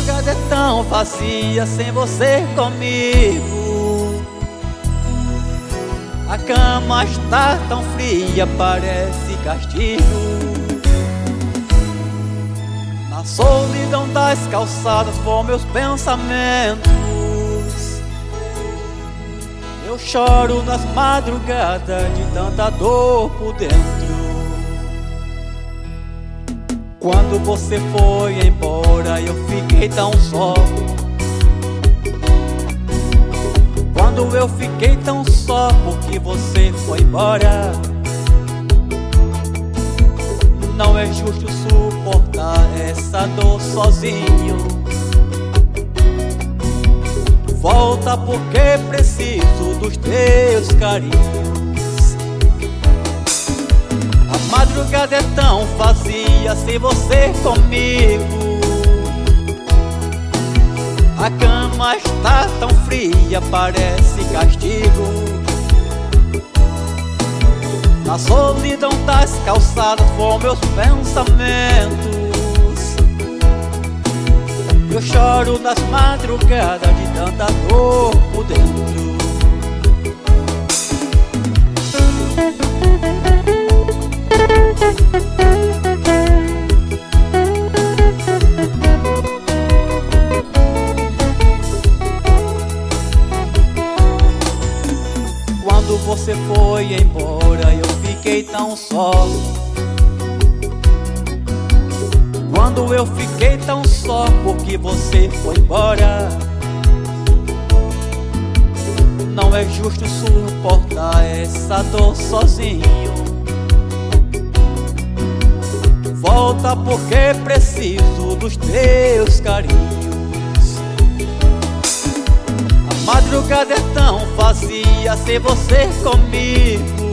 madrugada é tão vazia sem você comigo. A cama está tão fria, parece castigo. Na solidão das calçadas vão meus pensamentos. Eu choro nas madrugadas de tanta dor por dentro. Quando você foi embora eu fiquei tão só. Quando eu fiquei tão só porque você foi embora. Não é justo suportar essa dor sozinho. Volta porque preciso dos teus carinhos. A madrugada é tão vazia sem você comigo. A cama está tão fria, parece castigo. Na solidão das calçadas vão meus pensamentos. Eu choro nas madrugadas de tanta dor por dentro. Quando você foi embora eu fiquei tão só. Quando eu fiquei tão só porque você foi embora. Não é justo suportar essa dor sozinho. Volta porque preciso dos teus carinhos. A madrugada é tão vazia sem você comigo.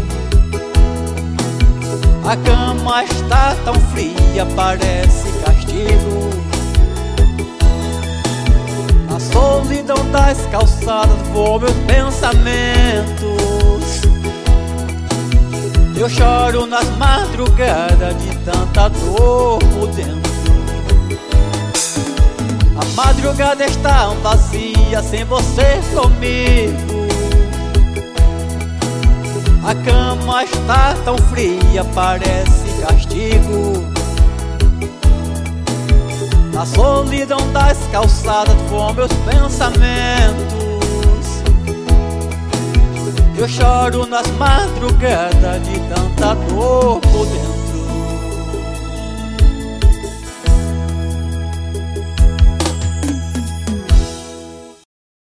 A cama está tão fria, parece castigo. Na solidão das calçadas voam meus pensamentos. Eu choro nas madrugadas de tanta dor por dentro. A madrugada está vazia sem você comigo. A cama está tão fria, parece castigo. Na solidão das calçadas voam meus pensamentos. Eu choro nas madrugadas de tanta dor por dentro.